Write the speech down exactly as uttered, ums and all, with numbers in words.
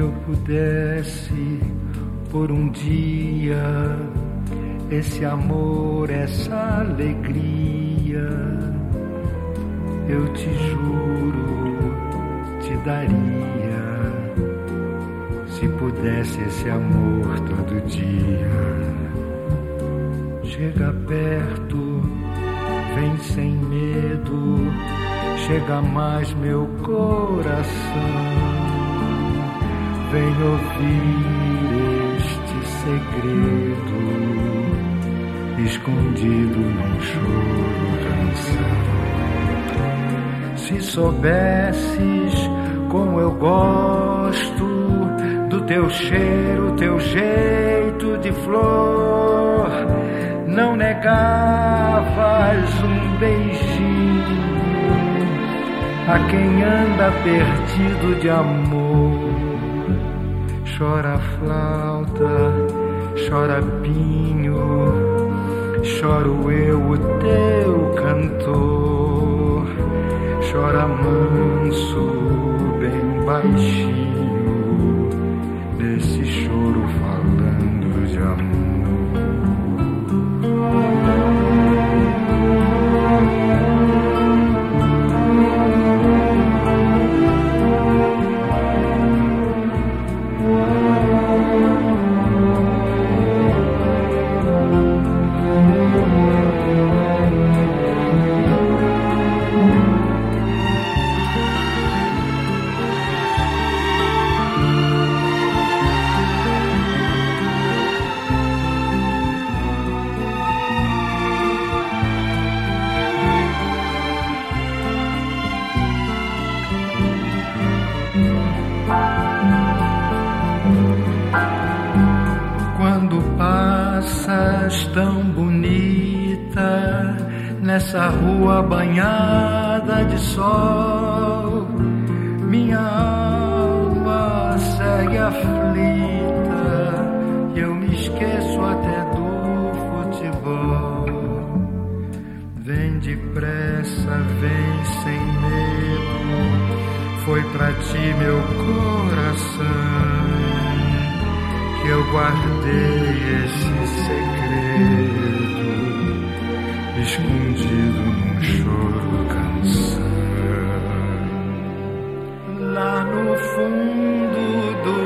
eu pudesse por um dia esse amor, essa alegria, eu te juro, te daria, se pudesse esse amor todo dia. Chega perto, vem sem medo, chega mais meu coração, vem ouvir este segredo, escondido num choro canção. Se soubesses como eu gosto do teu cheiro, teu jeito de flor, não negavas um beijinho a quem anda perdido de amor. Chora a flauta, chora pinho, choro eu, o teu cantor. Chora manso, bem baixinho, desse choro falando de amor. Tão bonita nessa rua banhada de sol, minha alma segue aflita e eu me esqueço até do futebol. Vem depressa, vem sem medo, foi pra ti meu coração que eu guardei esse segredo, escondido num choro canção. Lá no fundo do